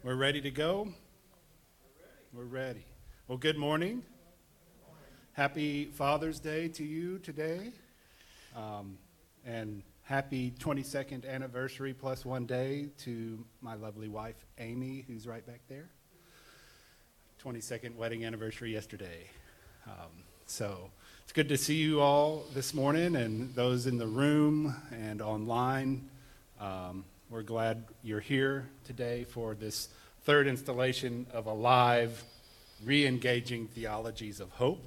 We're ready to go? We're ready. Well, good morning. Happy Father's Day to you today. And happy 22nd anniversary plus one day to my lovely wife, Amy, who's right back there. 22nd wedding anniversary yesterday. So it's good to see you all this morning and those in the room and online. We're glad you're here today for this third installation of Alive, Re-Engaging Theologies of Hope.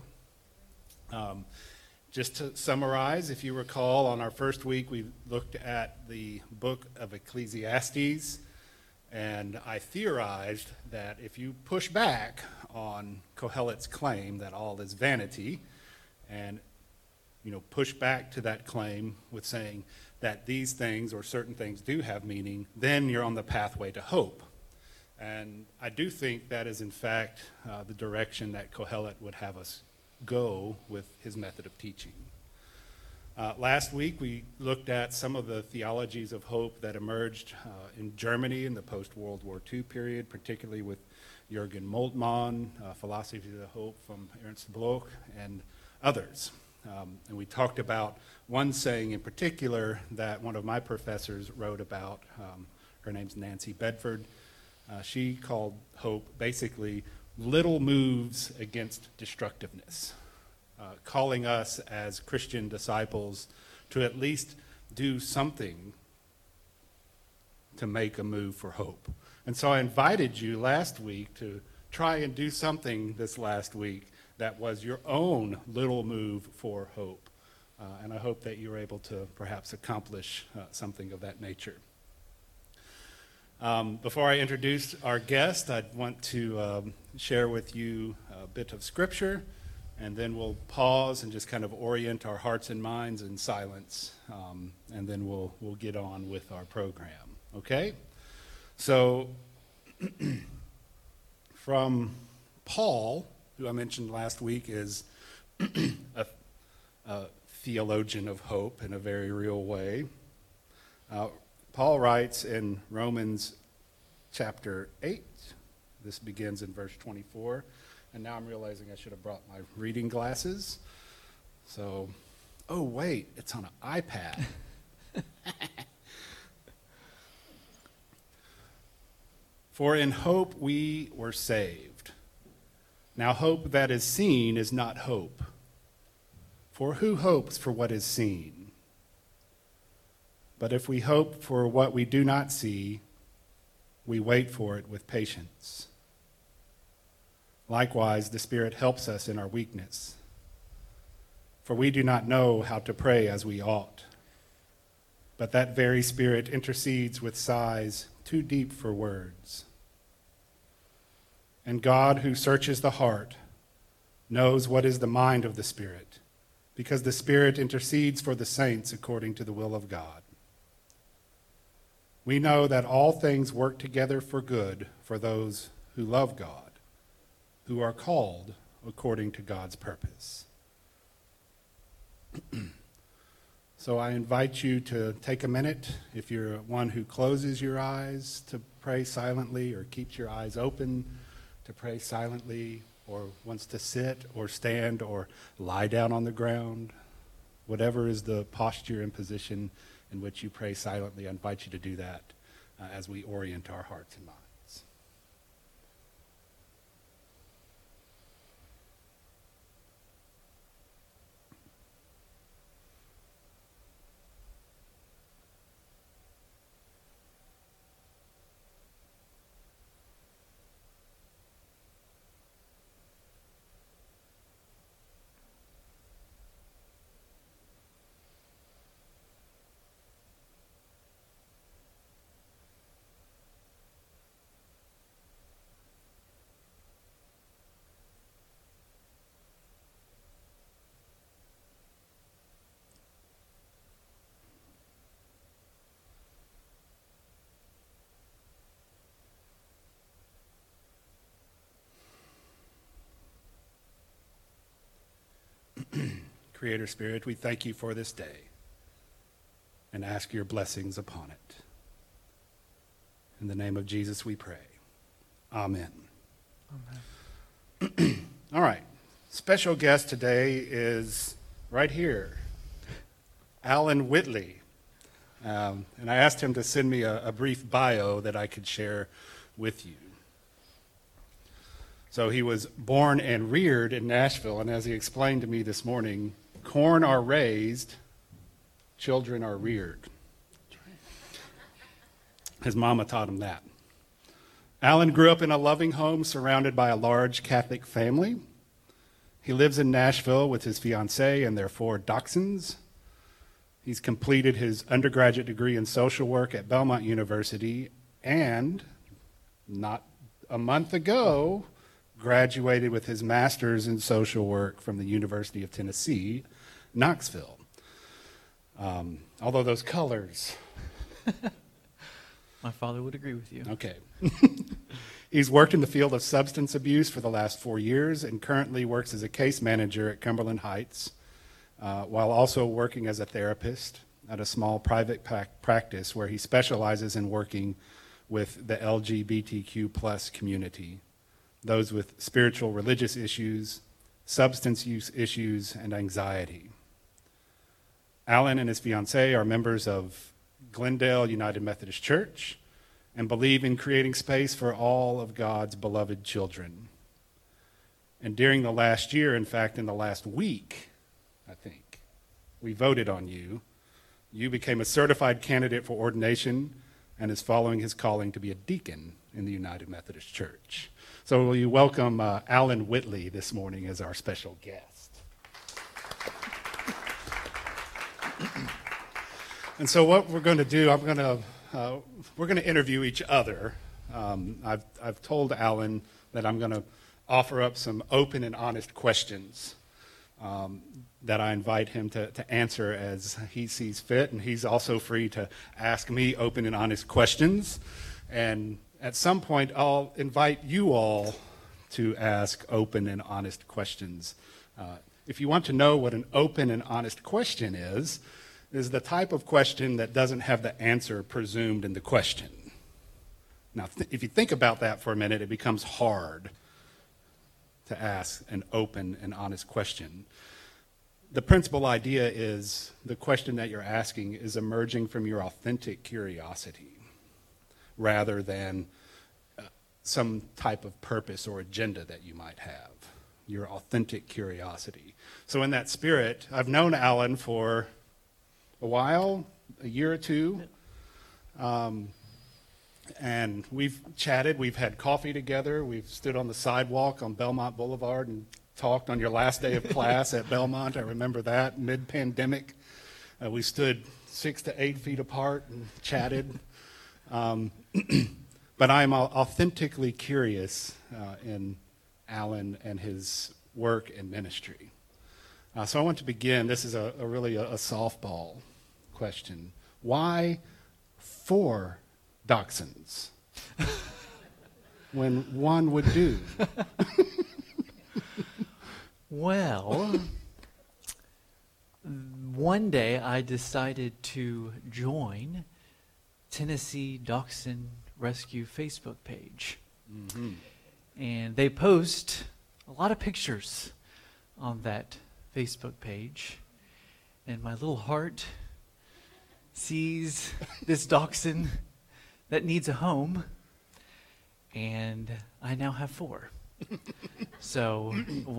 Just to summarize, if you recall, on our first week we looked at the book of Ecclesiastes, and I theorized that if you push back on Kohelet's claim that all is vanity, and push back to that claim with saying that these things or certain things do have meaning, then you're on the pathway to hope. And I do think that is in fact the direction that Kohelet would have us go with his method of teaching. Last week we looked at some of the theologies of hope that emerged in Germany in the post-World War II period, particularly with Jürgen Moltmann, Philosophy of the Hope from Ernst Bloch, and others. And we talked about one saying in particular that one of my professors wrote about. Her name's Nancy Bedford. She called hope basically little moves against destructiveness, calling us as Christian disciples to at least do something to make a move for hope. And so I invited you last week to try and do something this last week that was your own little move for hope. And I hope that you were able to perhaps accomplish something of that nature. Before I introduce our guest, I'd want to share with you a bit of scripture, and then we'll pause and just kind of orient our hearts and minds in silence, and then we'll get on with our program. Okay? So, from Paul, who I mentioned last week is a theologian of hope in a very real way. Paul writes in Romans chapter 8, this begins in verse 24, and now I'm realizing I should have brought my reading glasses. So, oh wait, it's on an iPad. For in hope we were saved. Now hope that is seen is not hope. For who hopes for what is seen? But if we hope for what we do not see, we wait for it with patience. Likewise, the Spirit helps us in our weakness. For we do not know how to pray as we ought. But that very Spirit intercedes with sighs too deep for words. And God, who searches the heart, knows what is the mind of the Spirit, because the Spirit intercedes for the saints according to the will of God. We know that all things work together for good for those who love God, who are called according to God's purpose. So I invite you to take a minute, if you're one who closes your eyes, to pray silently, or keeps your eyes open to pray silently, or wants to sit or stand or lie down on the ground. Whatever is the posture and position in which you pray silently, I invite you to do that as we orient our hearts and minds. Creator Spirit, we thank you for this day and ask your blessings upon it. In the name of Jesus we pray. Amen. Amen. All right. Special guest today is right here, Alan Whitley. And I asked him to send me a brief bio that I could share with you. So he was born and reared in Nashville, and as he explained to me this morning, corn are raised, children are reared. His mama taught him that. Alan grew up in a loving home surrounded by a large Catholic family. He lives in Nashville with his fiancée and their 4 dachshunds. He's completed his undergraduate degree in social work at Belmont University and, not a month ago, graduated with his master's in social work from the University of Tennessee, Knoxville. Although those colors... My father would agree with you. Okay. He's worked in the field of substance abuse for the last 4 years and currently works as a case manager at Cumberland Heights, while also working as a therapist at a small private practice where he specializes in working with the LGBTQ plus community, those with spiritual religious issues, substance use issues, and anxiety. Alan and his fiancée are members of Glendale United Methodist Church and believe in creating space for all of God's beloved children. And during the last year, in fact, in the last week, I think, we voted on you. You became a certified candidate for ordination and is following his calling to be a deacon in the United Methodist Church. So will you welcome Alan Whitley this morning as our special guest. And so what we're going to do, we're going to interview each other. I've told Alan that I'm going to offer up some open and honest questions that I invite him to answer as he sees fit, and he's also free to ask me open and honest questions. And at some point, I'll invite you all to ask open and honest questions. If you want to know what an open and honest question is the type of question that doesn't have the answer presumed in the question. Now, if you think about that for a minute, it becomes hard to ask an open and honest question. The principal idea is the question that you're asking is emerging from your authentic curiosity rather than some type of purpose or agenda that you might have, your authentic curiosity. So in that spirit, I've known Alan for a while, a year or two, and we've chatted, we've had coffee together, we've stood on the sidewalk on Belmont Boulevard and talked on your last day of class at Belmont. I remember that, mid-pandemic. We stood 6 to 8 feet apart and chatted. But I'm authentically curious in Alan and his work and ministry. So I want to begin. This is really a softball question. Why 4 dachshunds when one would do? Well, one day I decided to join Tennessee Dachshund Rescue Facebook page. Mm-hmm. And they post a lot of pictures on that Facebook page, and my little heart sees this dachshund that needs a home, and I now have 4. So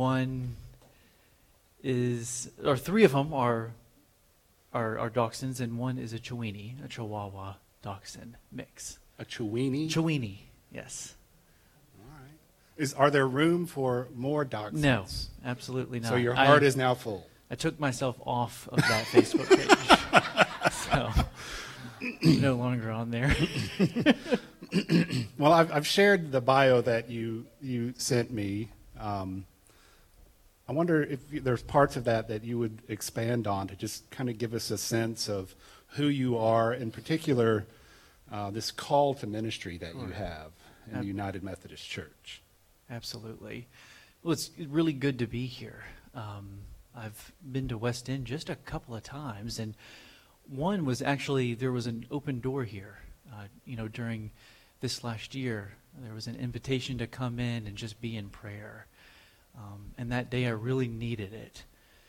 3 of them are dachshunds, and 1 is a Chiweenie, a Chihuahua dachshund mix. A Chiweenie? Chiweenie, yes. Are there room for more dachshunds? No, absolutely not. So your heart is now full. I took myself off of that Facebook page, so no longer on there. Well, I've shared the bio that you sent me. I wonder if there's parts of that you would expand on to just kind of give us a sense of who you are, in particular, this call to ministry that you have in the United Methodist Church. Absolutely. Well, it's really good to be here. I've been to West End just a couple of times, and one was actually, there was an open door here, during this last year. There was an invitation to come in and just be in prayer. And that day I really needed it.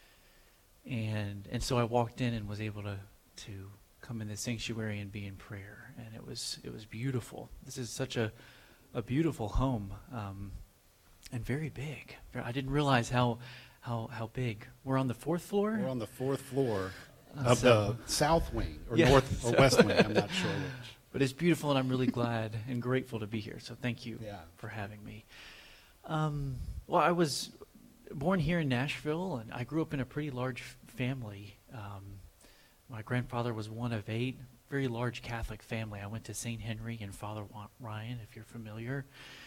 And so I walked in and was able to come in the sanctuary and be in prayer. And it was beautiful. This is such a beautiful home, and very big. I didn't realize how big. We're on the 4th floor? We're on the 4th floor of So- the south wing, or Yeah, north or so- west wing, I'm not sure which. But it's beautiful, and I'm really glad and grateful to be here. So thank you Yeah. for having me. Well, I was born here in Nashville, and I grew up in a pretty large family. My grandfather was one of 8, very large Catholic family. I went to St. Henry and Father Ryan, if you're familiar.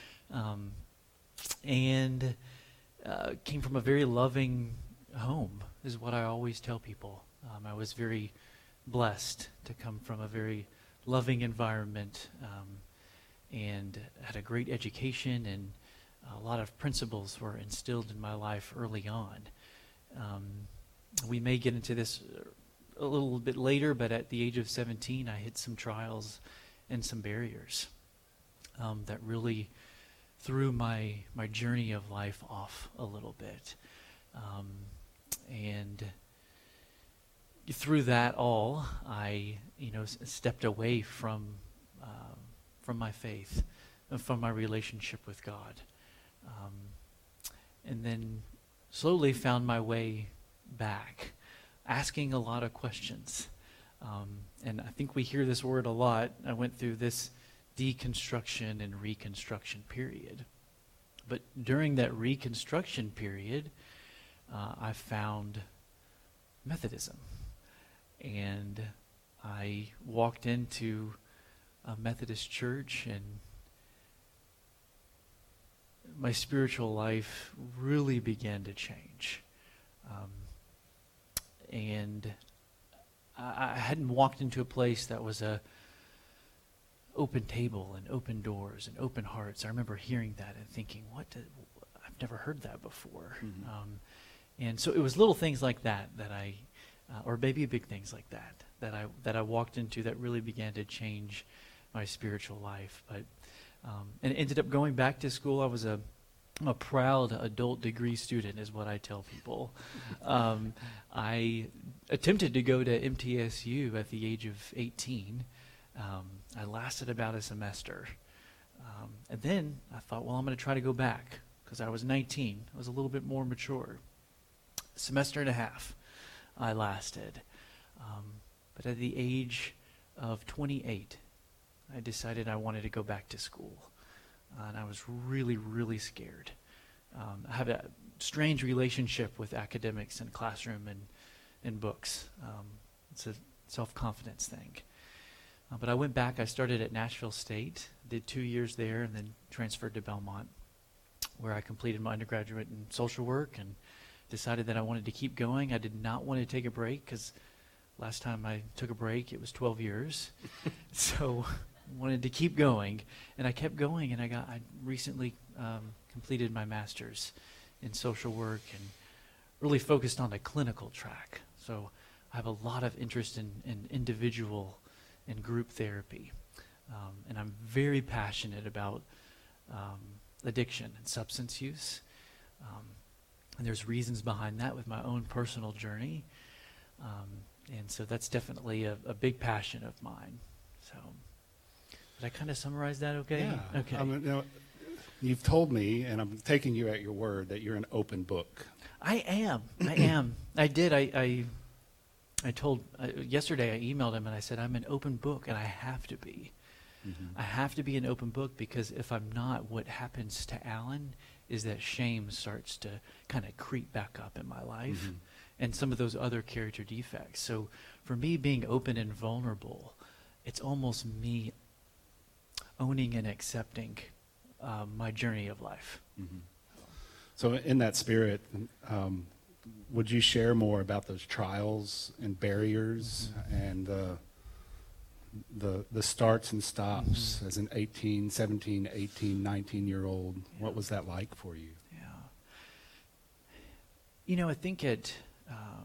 And came from a very loving home, is what I always tell people. I was very blessed to come from a very loving environment, and had a great education, and a lot of principles were instilled in my life early on. We may get into this a little bit later, but at the age of 17, I hit some trials and some barriers that really threw my journey of life off a little bit. And through that all, I stepped away from my faith, from my relationship with God, and then slowly found my way back, asking a lot of questions. And I think we hear this word a lot. I went through this deconstruction and reconstruction period. But during that reconstruction period, I found Methodism. And I walked into a Methodist church, and my spiritual life really began to change. And I hadn't walked into a place that was a open table and open doors and open hearts. I remember hearing that and thinking, I've never heard that before. Mm-hmm. And so it was little things like that I, or maybe big things like that I walked into that really began to change my spiritual life. But and ended up going back to school. I was a proud adult degree student, is what I tell people. I attempted to go to MTSU at the age of 18. I lasted about a semester. And then I thought, well, I'm going to try to go back, because I was 19. I was a little bit more mature. Semester and a half I lasted. But at the age of 28, I decided I wanted to go back to school. And I was really, really scared. I have a strange relationship with academics and classroom and books. It's a self-confidence thing. But I went back. I started at Nashville State, did 2 years there, and then transferred to Belmont, where I completed my undergraduate in social work and decided that I wanted to keep going. I did not want to take a break, because last time I took a break, it was 12 years. So wanted to keep going, and I kept going, and I recently completed my master's in social work and really focused on the clinical track. So I have a lot of interest in individual and group therapy, and I'm very passionate about addiction and substance use, and there's reasons behind that with my own personal journey, and so that's definitely a big passion of mine. So did I kind of summarize that okay? Yeah. Okay. You've told me, and I'm taking you at your word, that you're an open book. I am. I did. I told, yesterday I emailed him and I said, I'm an open book, and I have to be. Mm-hmm. I have to be an open book, because if I'm not, what happens to Alan is that shame starts to kind of creep back up in my life, Mm-hmm. and some of those other character defects. So for me, being open and vulnerable, it's almost me owning and accepting my journey of life. Mm-hmm. So in that spirit, would you share more about those trials and barriers, and the starts and stops as an 18, 17, 18, 19-year-old? Yeah. What was that like for you? Yeah. I think at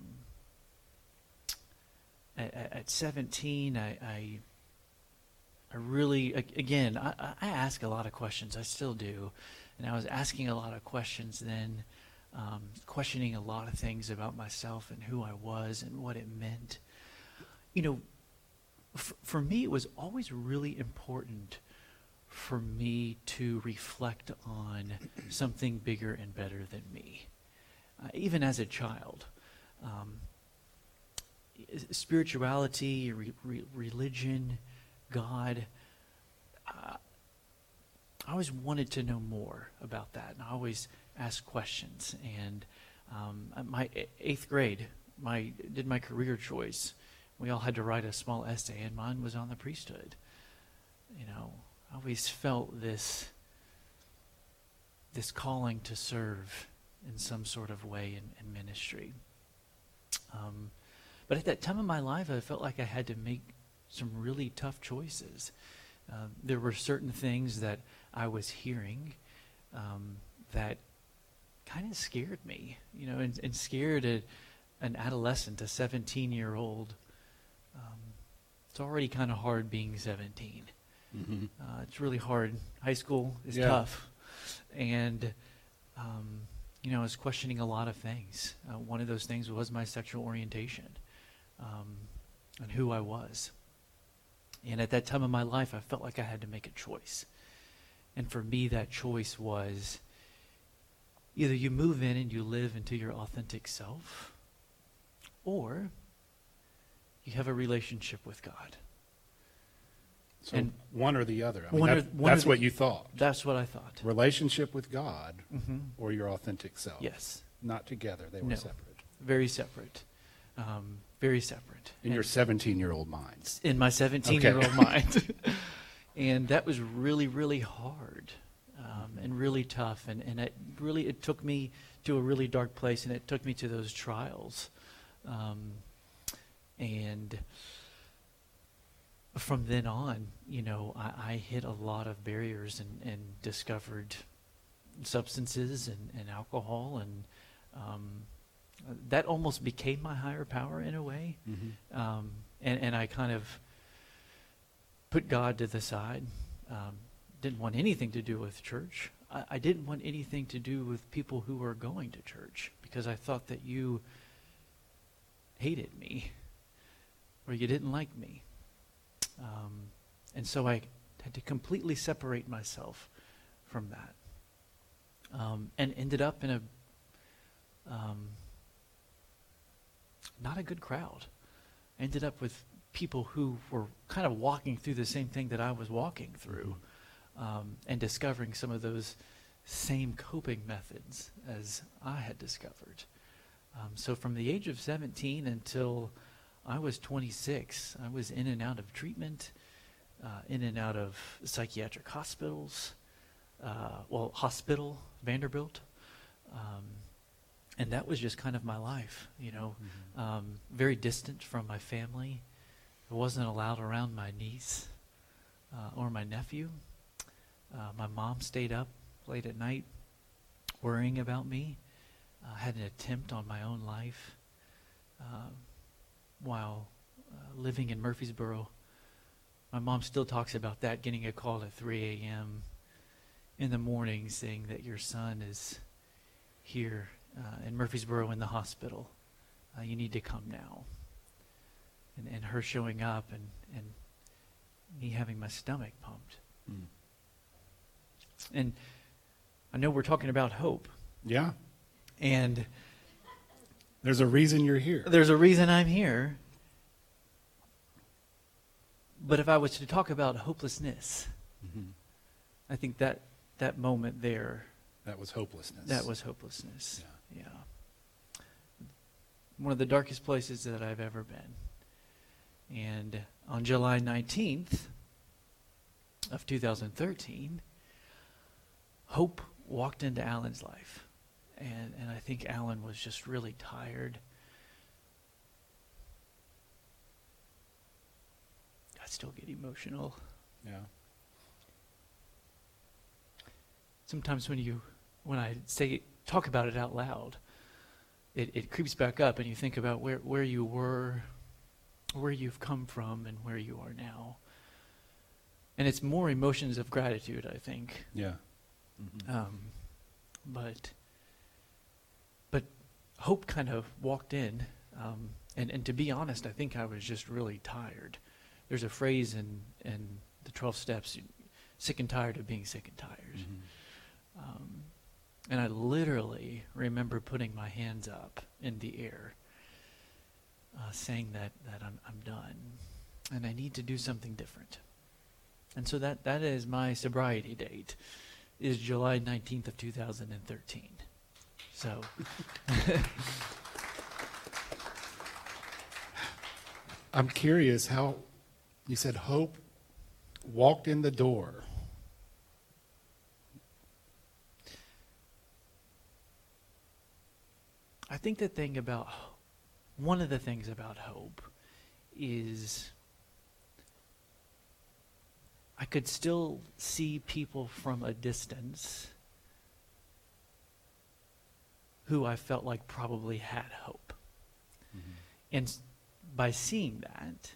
17, again, I ask a lot of questions. I still do. And I was asking a lot of questions then, questioning a lot of things about myself and who I was and what it meant. You know, for me, it was always really important for me to reflect on something bigger and better than me. Even as a child, spirituality, religion, God, I always wanted to know more about that, and I always asked questions. And my 8th grade, did my career choice. We all had to write a small essay, and mine was on the priesthood. You know, I always felt this calling to serve in some sort of way in ministry. But at that time in my life, I felt like I had to make some really tough choices. There were certain things that I was hearing that kind of scared me, you know, and scared an adolescent, a 17-year-old. It's already kind of hard being 17. Mm-hmm. It's really hard. High school is Yeah. tough. And, you know, I was questioning a lot of things. One of those things was my sexual orientation and who I was. And at that time of my life, I felt like I had to make a choice. And for me, that choice was either you move in and you live into your authentic self, or you have a relationship with God. So And one or the other. I mean, one or- one or that's the- what you thought. That's what I thought. Relationship with God Mm-hmm. or your authentic self. Yes. Not together. They were No. separate. Very separate. Very separate. In your 17-year-old mind. In my 17-year-old mind. And that was really, really hard and really tough. And it took me to a really dark place, and it took me to those trials. And from then on, you know, I hit a lot of barriers and discovered substances and alcohol, and that almost became my higher power in a way. Mm-hmm. And I kind of put God to the side. Didn't want anything to do with church. I didn't want anything to do with people who were going to church, because I thought that you hated me or you didn't like me. And so I had to completely separate myself from that. And ended up in a not a good crowd. I ended up with people who were kind of walking through the same thing that I was walking through, and discovering some of those same coping methods as I had discovered. So from the age of 17 until I was 26, I was in and out of treatment, in and out of psychiatric hospitals, hospital, Vanderbilt. And that was just kind of my life, you know, very distant from my family. I wasn't allowed around my niece or my nephew. My mom stayed up late at night worrying about me. Had an attempt on my own life while living in Murfreesboro. My mom still talks about that, getting a call at 3 a.m. in the morning saying that your son is here in Murfreesboro in the hospital. You need to come now. And her showing up and me having my stomach pumped. Mm. And I know we're talking about hope. Yeah. And There's a reason you're here. there's a reason I'm here. But if I was to talk about hopelessness, Mhm. I think that moment there, That was hopelessness. that was hopelessness. Yeah. One of the darkest places that I've ever been. And on July 19th of 2013, hope walked into Alan's life. And I think Alan was just really tired. I still get emotional. Yeah. Sometimes when I talk about it out loud, it creeps back up, and you think about where you were, where you've come from, and where you are now. And it's more emotions of gratitude, I think. Yeah. But hope kind of walked in, and to be honest, I think I was just really tired. There's a phrase in the 12 steps, sick and tired of being sick and tired. And I literally remember putting my hands up in the air, saying that I'm done, and I need to do something different. And so that is my sobriety date, is July 19th of 2013. So I'm curious how you said hope walked in the door. I think one of the things about hope is I could still see people from a distance who I felt like probably had hope. And by seeing that,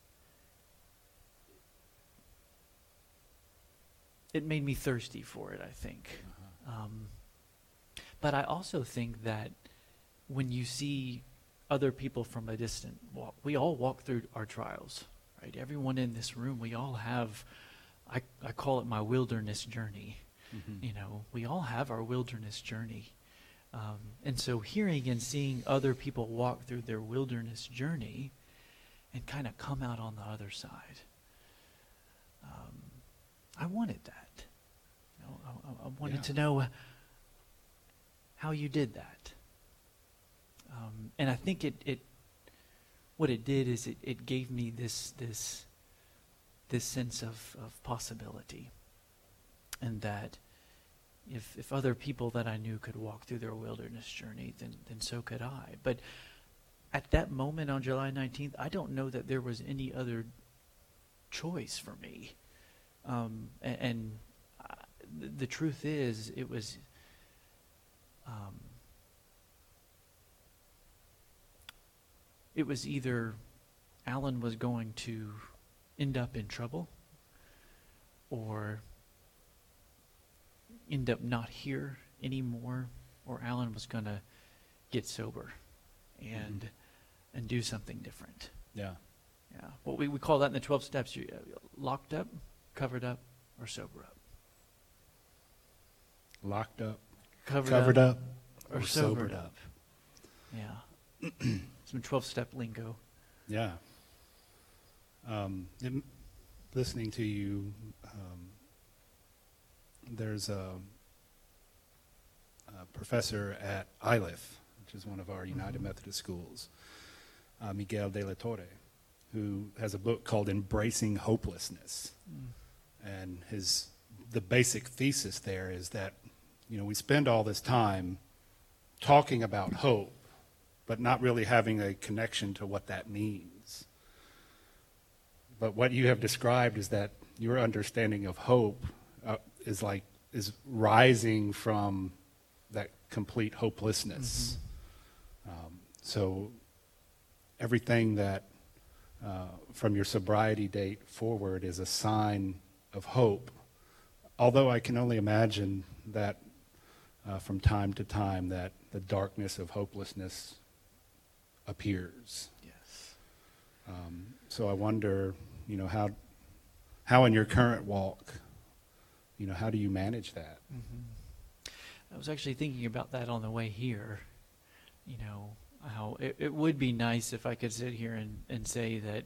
it made me thirsty for it, I think. But I also think that when you see other people from a distant walk, we all walk through our trials, right? Everyone in this room, we all have, I call it my wilderness journey. You know, we all have our wilderness journey. And so hearing and seeing other people walk through their wilderness journey and kind of come out on the other side, I wanted that. You know, I wanted to know how you did that. And I think what it did is it gave me this sense of possibility, and that if other people that I knew could walk through their wilderness journey, then so could I. But at that moment on July 19th, I don't know that there was any other choice for me. The truth is, it was either Alan was going to end up in trouble or end up not here anymore, or Alan was going to get sober and do something different. Yeah. Yeah. What we call that in the 12 steps, locked up, covered up, or sober up. Locked up, Covered up, or sobered up. Yeah. Some 12-step lingo. Yeah. Listening to you, there's a professor at ILIF, which is one of our United Methodist schools, Miguel de la Torre, who has a book called Embracing Hopelessness. And the basic thesis there is that, you know, we spend all this time talking about hope, but not really having a connection to what that means. But what you have described is that your understanding of hope is rising from that complete hopelessness. So everything that from your sobriety date forward is a sign of hope. Although I can only imagine that from time to time that the darkness of hopelessness appears. Yes. So I wonder, you know, how in your current walk, you know, how do you manage that? I was actually thinking about that on the way here. You know, how it would be nice if I could sit here and say that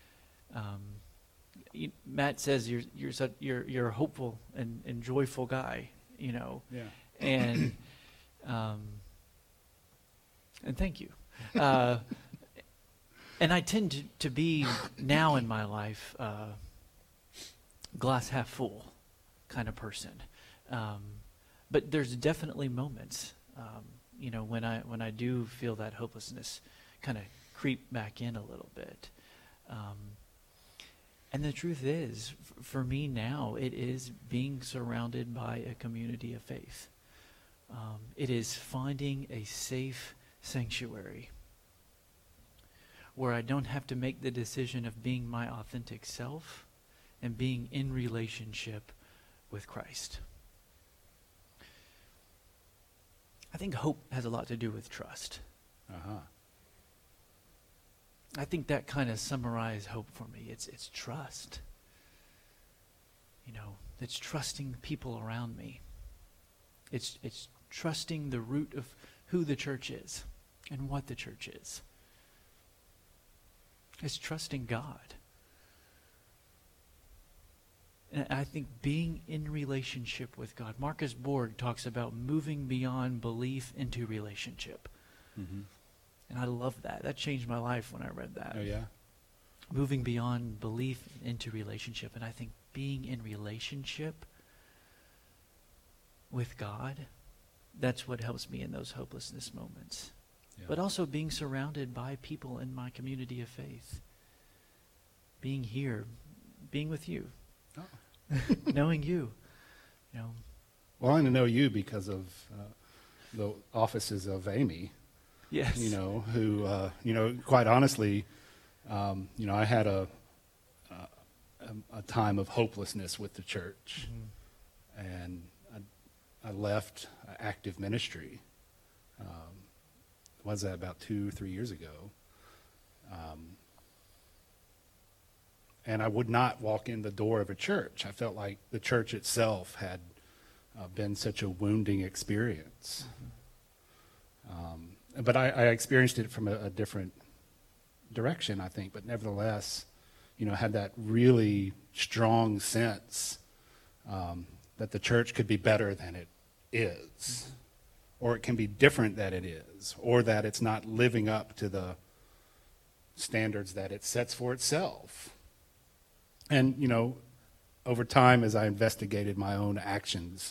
Matt says you're a hopeful and joyful guy, you know. Yeah. And thank you. And I tend to be now in my life glass half full kind of person. But there's definitely moments, you know, when I do feel that hopelessness kind of creep back in a little bit. And the truth is, for me now, it is being surrounded by a community of faith. It is finding a safe sanctuary where I don't have to make the decision of being my authentic self and being in relationship with Christ. I think hope has a lot to do with trust. Uh-huh. I think that kind of summarizes hope for me. It's trust. It's trusting the people around me. It's trusting the root of who the church is and what the church is. It's trusting God. And I think being in relationship with God. Marcus Borg talks about moving beyond belief into relationship. Mm-hmm. And I love that. That changed my life when I read that. Oh, yeah? Moving beyond belief into relationship. And I think being in relationship with God, that's what helps me in those hopelessness moments. Yeah. But also being surrounded by people in my community of faith. Being here, being with you, knowing you. Well, I know you because of the offices of Amy. Yes. Who, quite honestly, I had a time of hopelessness with the church, and I left active ministry. Was that about 2-3 years ago? And I would not walk in the door of a church. I felt like the church itself had been such a wounding experience. But I experienced it from a different direction, I think. But nevertheless, had that really strong sense that the church could be better than it is, or it can be different than it is, or that it's not living up to the standards that it sets for itself. And, over time, as I investigated my own actions,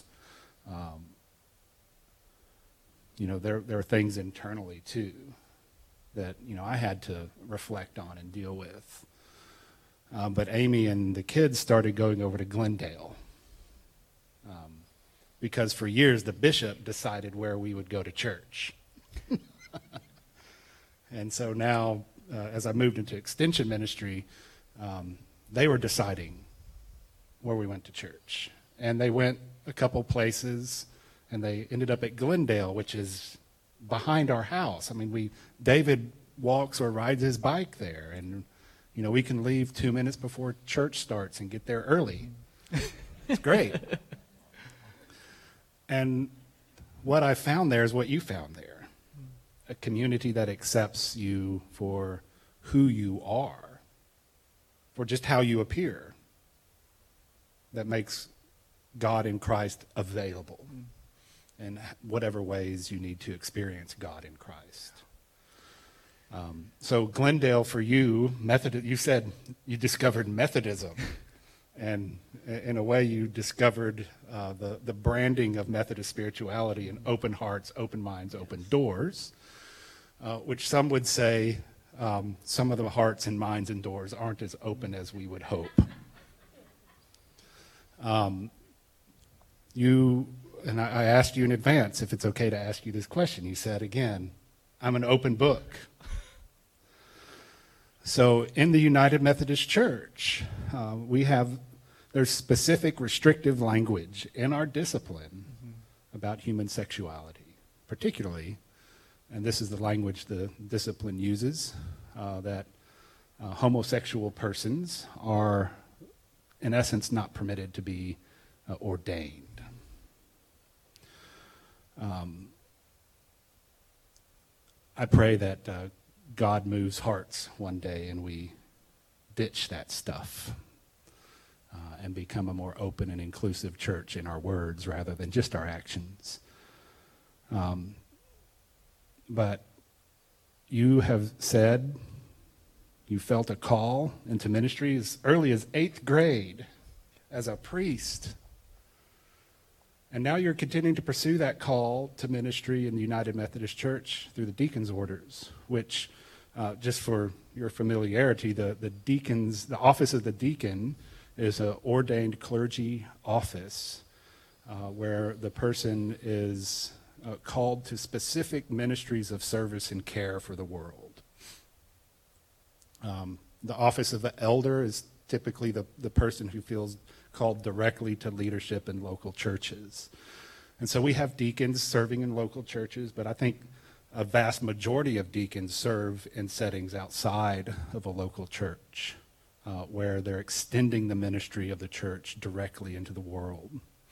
there are things internally, too, that, I had to reflect on and deal with. But Amy and the kids started going over to Glendale because for years the bishop decided where we would go to church. And so now, as I moved into extension ministry, they were deciding where we went to church. And they went a couple places, and they ended up at Glendale, which is behind our house. I mean, David walks or rides his bike there, and, we can leave 2 minutes before church starts and get there early. It's great. And what I found there is what you found there. A community that accepts you for who you are, for just how you appear, that makes God in Christ available in whatever ways you need to experience God in Christ. So Glendale, for you, you said you discovered Methodism, and in a way you discovered the branding of Methodist spirituality in open hearts, open minds, open doors, which some would say some of the hearts and minds and doors aren't as open as we would hope. I asked you in advance if it's okay to ask you this question. You said, again, I'm an open book. So in the United Methodist Church, there's specific restrictive language in our discipline about human sexuality, particularly, and this is the language the discipline uses, that homosexual persons are, in essence, not permitted to be ordained. I pray that God moves hearts one day and we ditch that stuff and become a more open and inclusive church in our words rather than just our actions. But you have said you felt a call into ministry as early as 8th grade as a priest. And now you're continuing to pursue that call to ministry in the United Methodist Church through the deacons' orders, which, just for your familiarity, the office of the deacon is an ordained clergy office where the person is called to specific ministries of service and care for the world. The office of the elder is typically the person who feels called directly to leadership in local churches. And so we have deacons serving in local churches, but I think a vast majority of deacons serve in settings outside of a local church, where they're extending the ministry of the church directly into the world.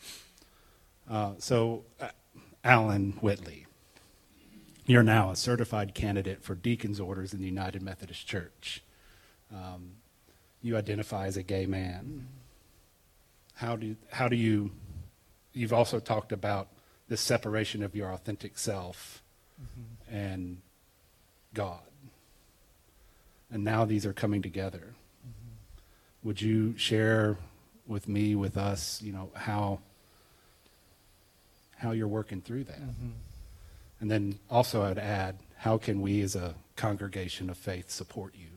Alan Whitley, you're now a certified candidate for deacon's orders in the United Methodist Church. You identify as a gay man. How do you, you've also talked about the separation of your authentic self and God. And now these are coming together. Would you share with me, with us, how you're working through that? And then also I'd add, how can we as a congregation of faith support you?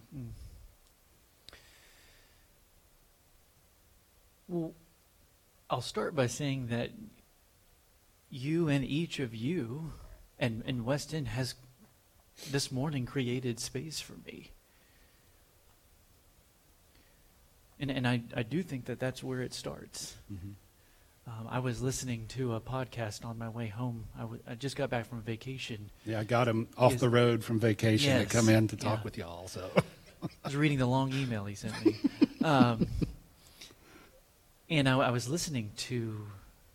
Well, I'll start by saying that you and each of you and West End has this morning created space for me. And I do think that that's where it starts. I was listening to a podcast on my way home. I just got back from vacation. Yeah, I got him off the road from vacation to come in to talk with y'all. So I was reading the long email he sent me. And I was listening to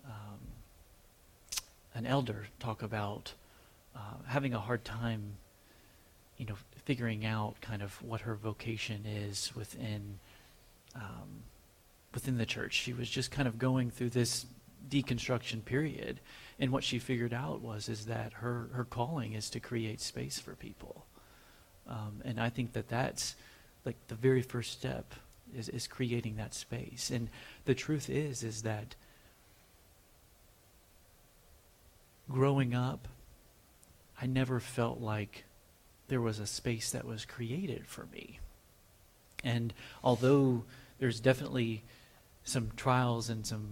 an elder talk about having a hard time, figuring out kind of what her vocation is within the church. She was just kind of going through this deconstruction period, and what she figured out is that her calling is to create space for people. And I think that's like the very first step is creating that space. And the truth is that growing up, I never felt like there was a space that was created for me. And although there's definitely some trials and some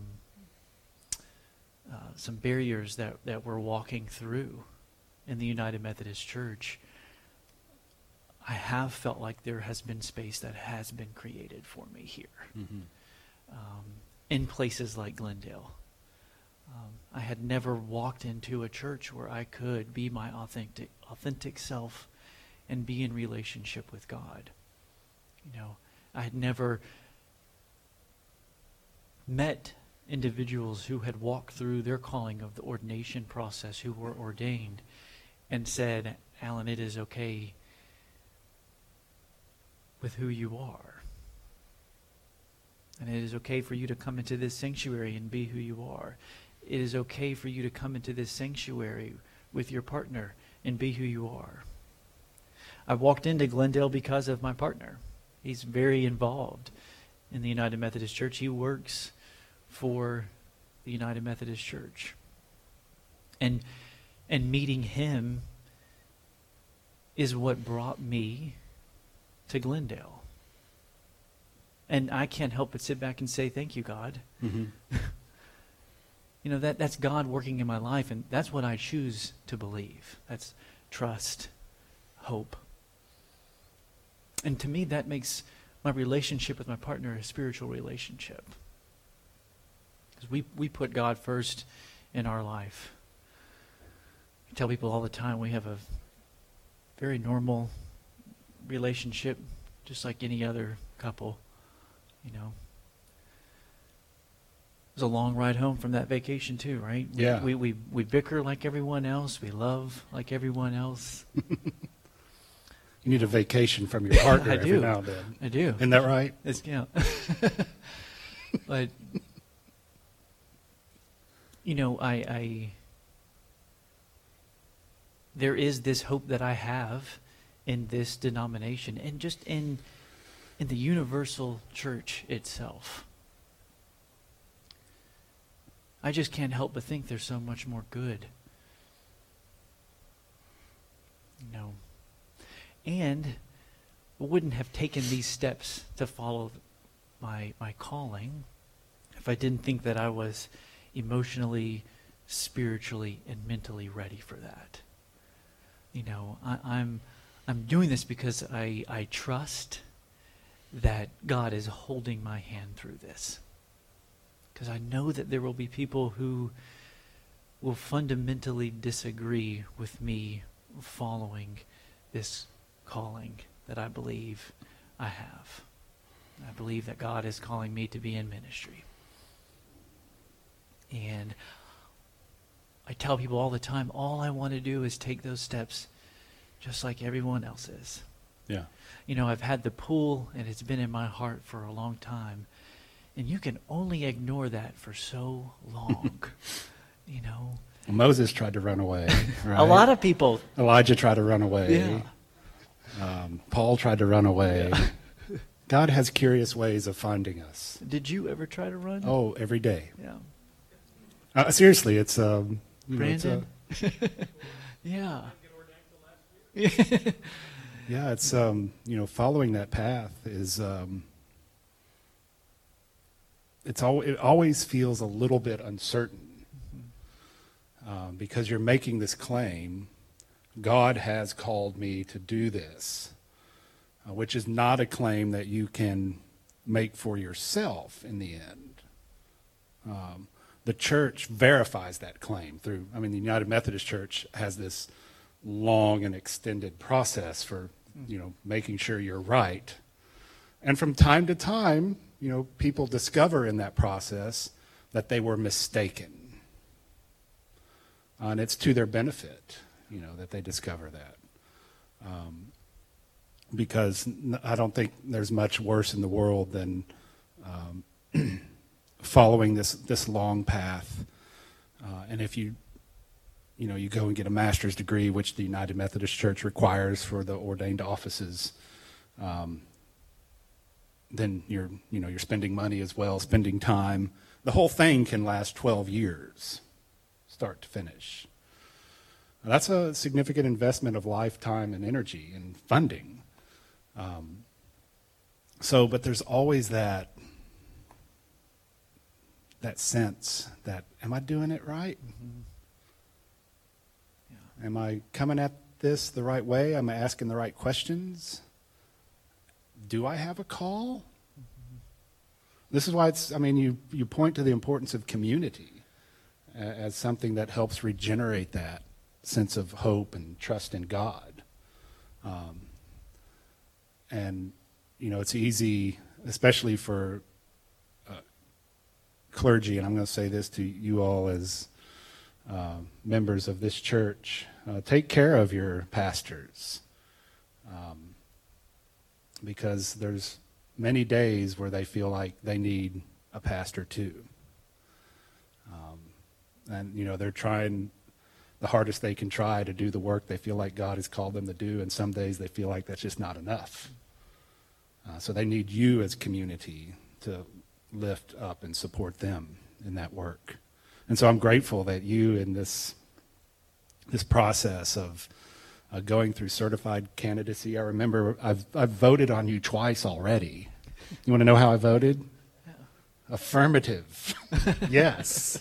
barriers that we're walking through in the United Methodist Church, I have felt like there has been space that has been created for me here, in places like Glendale. I had never walked into a church where I could be my authentic self and be in relationship with God. I had never met individuals who had walked through their calling of the ordination process, who were ordained, and said, "Alan, it is okay with who you are. And it is okay for you to come into this sanctuary and be who you are. It is okay for you to come into this sanctuary with your partner and be who you are." I walked into Glendale because of my partner. He's very involved in the United Methodist Church. He works for the United Methodist Church. And meeting him is what brought me to Glendale. And I can't help but sit back and say, thank you, God. That's God working in my life, and that's what I choose to believe. That's trust, hope. And to me, that makes my relationship with my partner a spiritual relationship. Because we put God first in our life. I tell people all the time we have a very normal relationship, just like any other couple. It was a long ride home from that vacation too, right? Yeah. We bicker like everyone else. We love like everyone else. You need a vacation from your partner I do. every now and then. I do. Isn't that right? But I there is this hope that I have in this denomination and just in the universal church itself. I just can't help but think there's so much more good. And wouldn't have taken these steps to follow my calling if I didn't think that I was emotionally, spiritually, and mentally ready for that. I'm doing this because I trust that God is holding my hand through this. Because I know that there will be people who will fundamentally disagree with me following this calling that I believe I have. I believe that God is calling me to be in ministry. And I tell people all the time, all I want to do is take those steps just like everyone else is. Yeah. You know, I've had the pull, and it's been in my heart for a long time. And you can only ignore that for so long. You know, Moses tried to run away. Right? a lot of people. Elijah tried to run away. Yeah. Paul tried to run away. God has curious ways of finding us. Did you ever try to run? Oh, every day. Yeah. Seriously, it's you know, Brandon? Yeah. yeah, it's you know, following that path is it always feels a little bit uncertain. Because you're making this claim, God has called me to do this, which is not a claim that you can make for yourself in the end. The church verifies that claim through, the United Methodist Church has this long and extended process for, you know, making sure you're right. And from time to time, you know, people discover in that process that they were mistaken. And it's to their benefit, you know, that they discover that. Because I don't think there's much worse in the world than following this long path. And if you go and get a master's degree, which the United Methodist Church requires for the ordained offices, then you're spending money as well, spending time. The whole thing can last 12 years. Start to finish. Now, that's a significant investment of lifetime and energy and funding. But there's always that sense that, am I doing it right? Mm-hmm. Yeah. Am I coming at this the right way? Am I asking the right questions? Do I have a call? Mm-hmm. This is why you point to the importance of community as something that helps regenerate that sense of hope and trust in God. And, you know, it's easy, especially for clergy, and I'm going to say this to you all as members of this church, take care of your pastors. Because there's many days where they feel like they need a pastor too. And, you know, they're trying the hardest they can try to do the work they feel like God has called them to do, and some days they feel like that's just not enough. So they need you as community to lift up and support them in that work. And so I'm grateful that you in this process of going through certified candidacy, I remember I've voted on you twice already. You want to know how I voted? Yeah. Affirmative. Yes.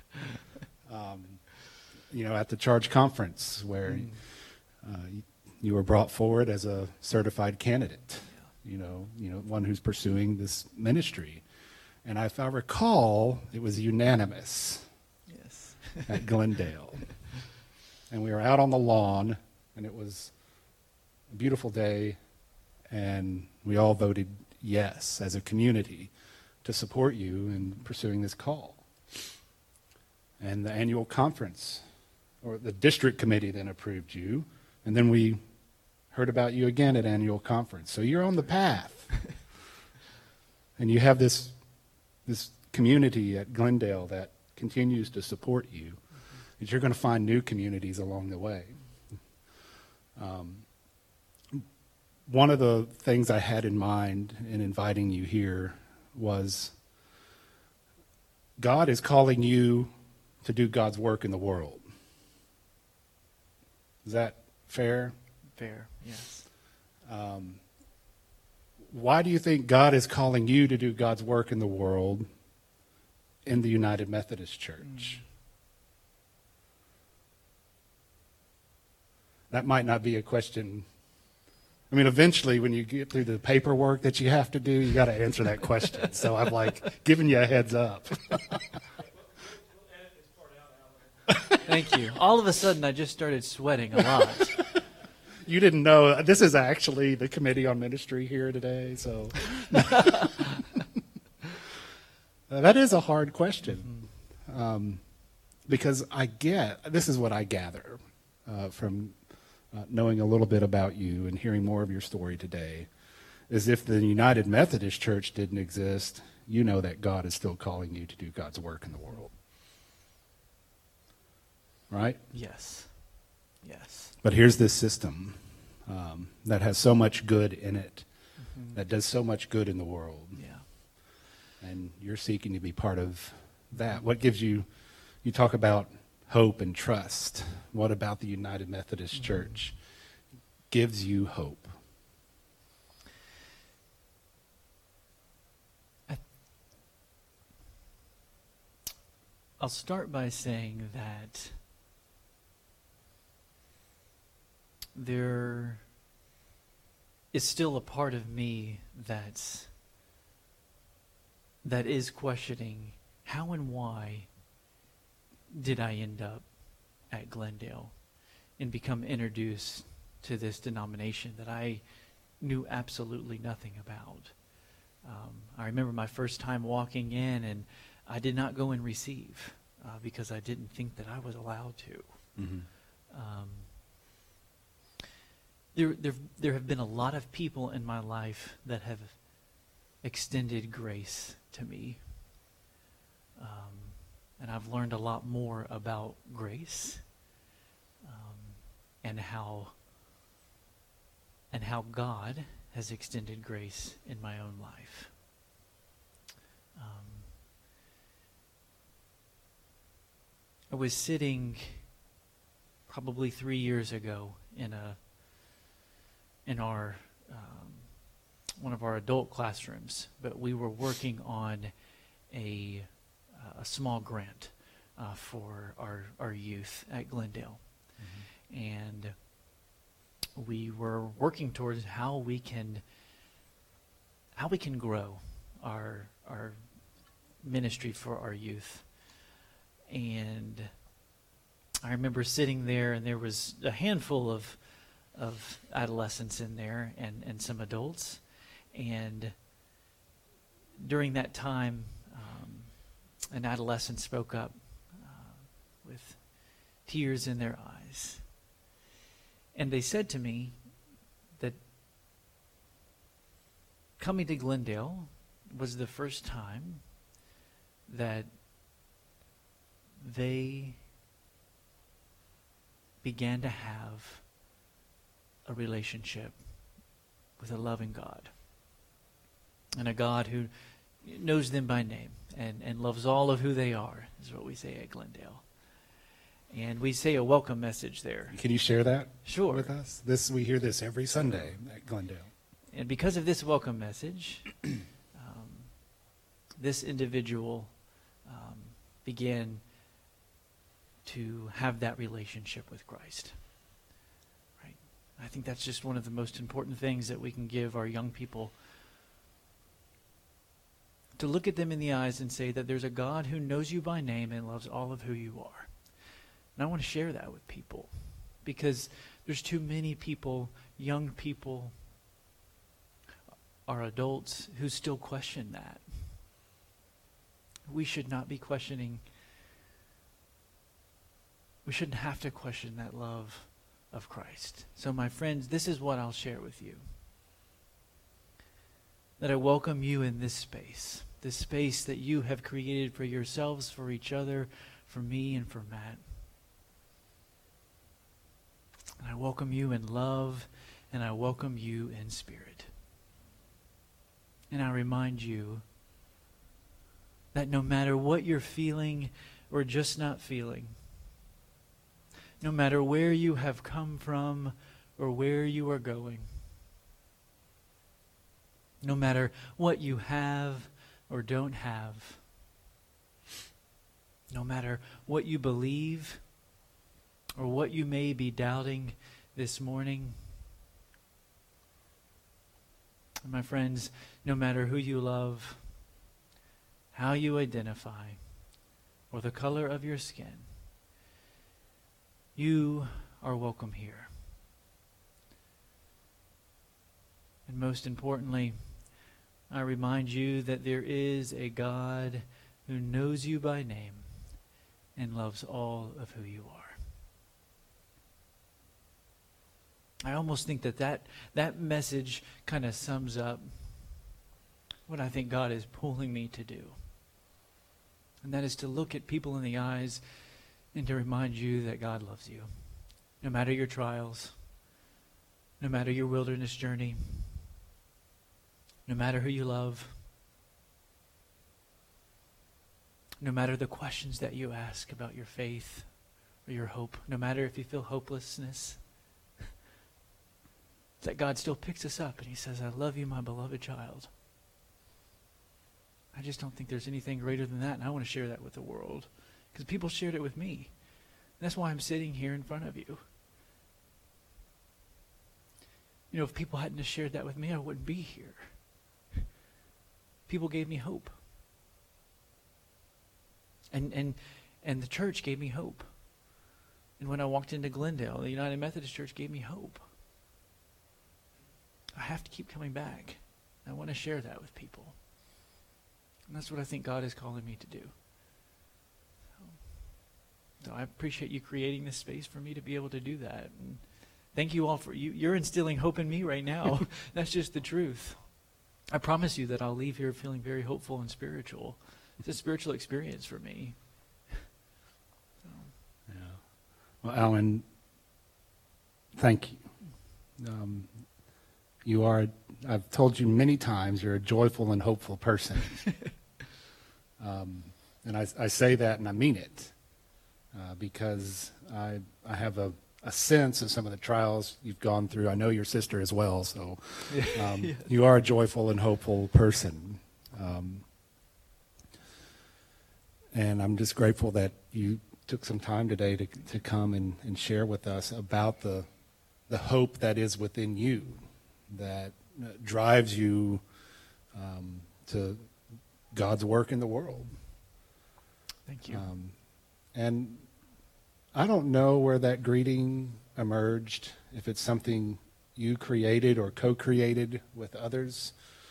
You know, at the Charge Conference where you were brought forward as a certified candidate, you know, one who's pursuing this ministry. And if I recall, it was unanimous. Yes. At Glendale. And we were out on the lawn, and it was a beautiful day, and we all voted yes as a community to support you in pursuing this call. And the annual conference, or the district committee, then approved you, and then we heard about you again at annual conference. So you're on the path. And you have this community at Glendale that continues to support you. That you're going to find new communities along the way. One of the things I had in mind in inviting you here was God is calling you to do God's work in the world. Is that fair? Fair, yes. Why do you think God is calling you to do God's work in the world in the United Methodist Church? That might not be a question I mean, eventually, when you get through the paperwork that you have to do, you got to answer that question. So I'm like giving you a heads up. Thank you. All of a sudden, I just started sweating a lot. You didn't know this is actually the Committee on Ministry here today. So that is a hard question, because this is what I gather from knowing a little bit about you and hearing more of your story today, is if the United Methodist Church didn't exist, you know that God is still calling you to do God's work in the world. Right? Yes. Yes. But here's this system that has so much good in it, that does so much good in the world. Yeah. And you're seeking to be part of that. What gives you talk about hope and trust. What about the United Methodist Church gives you hope? I'll start by saying that there is still a part of me that is questioning how and why did I end up at Glendale and become introduced to this denomination that I knew absolutely nothing about. I remember my first time walking in, and I did not go and receive because I didn't think that I was allowed to. There have been a lot of people in my life that have extended grace to me. And I've learned a lot more about grace and how God has extended grace in my own life. I was sitting probably 3 years ago in our one of our adult classrooms, but we were working on a small grant for our youth at Glendale. And we were working towards how we can grow our ministry for our youth. And I remember sitting there, and there was a handful of adolescents in there and some adults. And during that time, an adolescent spoke up with tears in their eyes. And they said to me that coming to Glendale was the first time that they began to have a relationship with a loving God, and a God who knows them by name and loves all of who they are, is what we say at Glendale. And we say a welcome message there. Can you share that Sure. with us? We hear this every Sunday at Glendale. And because of this welcome message, this individual began to have that relationship with Christ. Right? I think that's just one of the most important things that we can give our young people. To look at them in the eyes and say that there's a God who knows you by name and loves all of who you are. And I want to share that with people, because there's too many people, young people, our adults, who still question that. We should not be questioning. We shouldn't have to question that love of Christ. So my friends, this is what I'll share with you. That I welcome you in this space that you have created for yourselves, for each other, for me, and for Matt. And I welcome you in love, and I welcome you in spirit. And I remind you that no matter what you're feeling or just not feeling, no matter where you have come from or where you are going, no matter what you have or don't have, no matter what you believe or what you may be doubting this morning, My friends, no matter who you love, how you identify, or the color of your skin, you are welcome here. And most importantly, I remind you that there is a God who knows you by name and loves all of who you are. I almost think that message kind of sums up what I think God is pulling me to do. And that is to look at people in the eyes and to remind you that God loves you. No matter your trials, no matter your wilderness journey, no matter who you love, no matter the questions that you ask about your faith or your hope, no matter if you feel hopelessness, that God still picks us up and he says, I love you, my beloved child. I just don't think there's anything greater than that, and I want to share that with the world because people shared it with me. That's why I'm sitting here in front of you. You know, if people hadn't have shared that with me, I wouldn't be here. People gave me hope. And the church gave me hope. And when I walked into Glendale, the United Methodist Church gave me hope. I have to keep coming back. I want to share that with people. And that's what I think God is calling me to do. So I appreciate you creating this space for me to be able to do that. And thank you all for you're instilling hope in me right now. That's just the truth. I promise you that I'll leave here feeling very hopeful and spiritual. It's a spiritual experience for me. Yeah. Well, Alan, thank you. You are, I've told you many times, you're a joyful and hopeful person. And I say that and I mean it because I have a sense of some of the trials you've gone through. I know your sister as well, so Yes. you are a joyful and hopeful person. And I'm just grateful that you took some time today to come and share with us about the hope that is within you, that drives you to God's work in the world. Thank you. And I don't know where that greeting emerged, if it's something you created or co-created with others,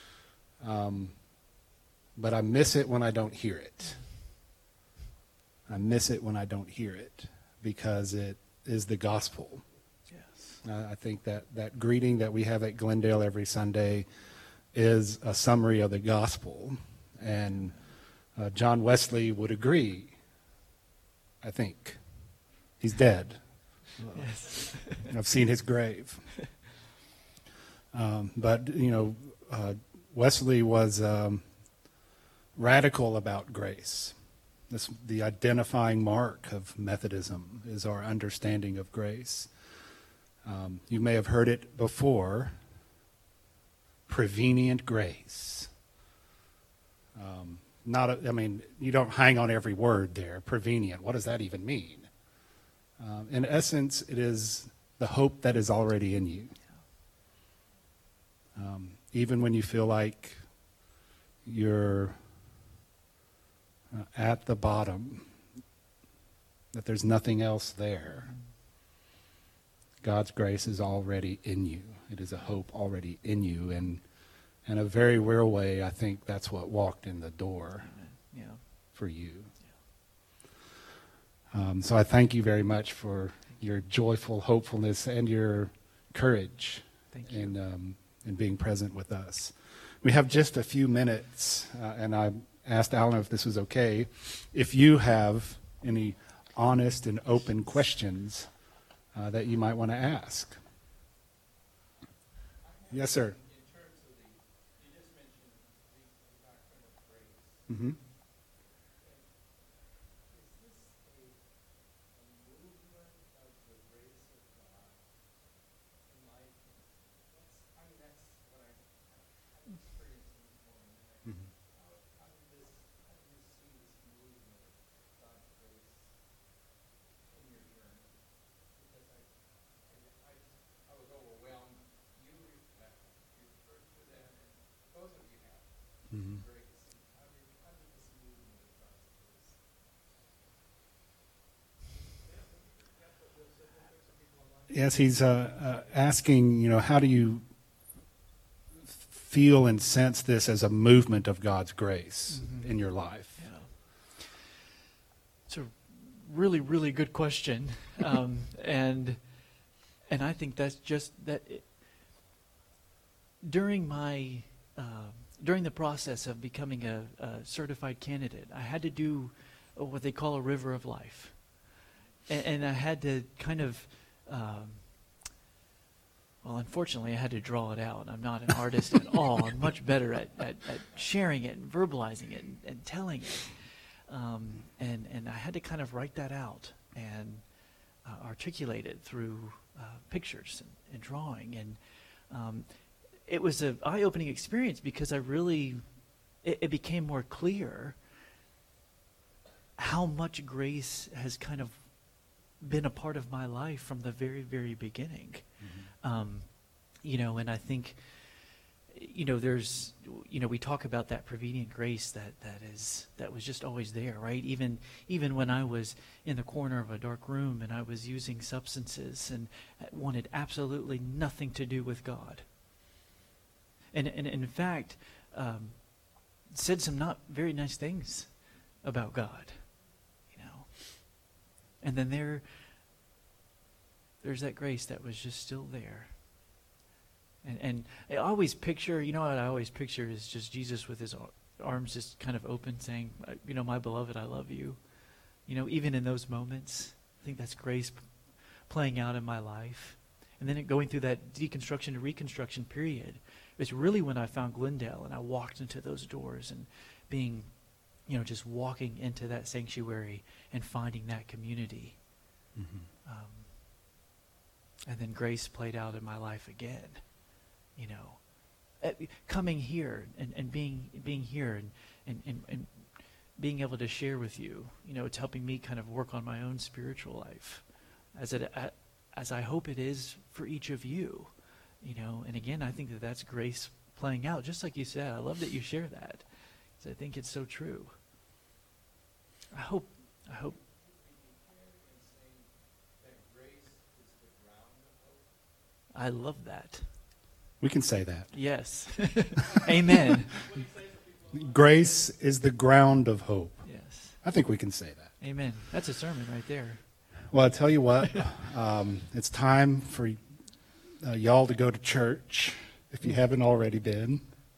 but I miss it when I don't hear it. I miss it when I don't hear it because it is the gospel. Yes. I think that greeting that we have at Glendale every Sunday is a summary of the gospel. And John Wesley would agree, I think. He's dead. Yes. I've seen his grave. But, Wesley was radical about grace. The identifying mark of Methodism is our understanding of grace. You may have heard it before, prevenient grace. You don't hang on every word there, prevenient. What does that even mean? In essence, it is the hope that is already in you. Even when you feel like you're at the bottom, that there's nothing else there, God's grace is already in you. It is a hope already in you. And in a very real way, I think that's what walked in the door for you. So I thank you very much for your joyful hopefulness and your courage in being present with us. We have just a few minutes, and I asked Alan if this was okay. If you have any honest and open questions that you might want to ask. Yes, sir. In terms of you just mentioned the doctrine of grace. Mm-hmm. Is this a movement of the grace of God in life? That's what I'm experiencing this morning. Mm-hmm. How do you see this movement of God's grace in your journey? Because I was overwhelmed. You referred to that, and Yes, he's asking, how do you feel and sense this as a movement of God's grace in your life? Yeah. It's a really, really good question. And I think that's just that during the process of becoming a certified candidate, I had to do what they call a river of life. And I had to kind of, unfortunately, I had to draw it out. I'm not an artist at all. I'm much better at sharing it and verbalizing it and telling it. And I had to kind of write that out and articulate it through pictures and drawing. And it was an eye-opening experience because it became more clear how much grace has kind of been a part of my life from the very, very beginning. And I think, there's, we talk about that prevenient grace that was just always there, right? Even when I was in the corner of a dark room and I was using substances and wanted absolutely nothing to do with God. And in fact, said some not very nice things about God, And then there's that grace that was just still there. And I always picture, what I always picture is just Jesus with his arms just kind of open saying, my beloved, I love you. Even in those moments, I think that's grace playing out in my life. And then going through that deconstruction to reconstruction period, it's really when I found Glendale and I walked into those doors and being, just walking into that sanctuary and finding that community. And then grace played out in my life again. Coming here and being here and being able to share with you, it's helping me kind of work on my own spiritual life, as I hope it is for each of you, And again, I think that's grace playing out, just like you said. I love that you share that, because I think it's so true. I hope. I love that. We can say that. Yes. Amen. Grace is the ground of hope. Yes. I think we can say that. Amen. That's a sermon right there. Well, I tell you what, it's time for y'all to go to church if you haven't already been.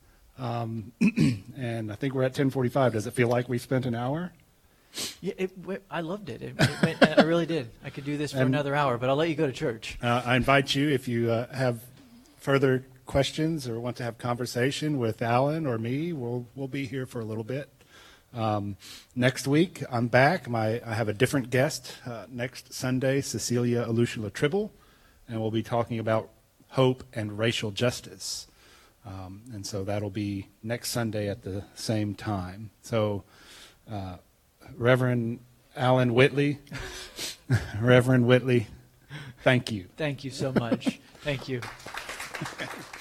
And I think we're at 10:45. Does it feel like we spent an hour? Yeah, I loved it. I really did. I could do this for another hour, but I'll let you go to church. I invite you, if you have further questions or want to have conversation with Alan or me, we'll be here for a little bit. Next week, I'm back. I have a different guest next Sunday, Cecilia Alushula Tribble, and we'll be talking about hope and racial justice. And so that'll be next Sunday at the same time. So Reverend Alan Whitley, Reverend Whitley, thank you. Thank you so much. Thank you.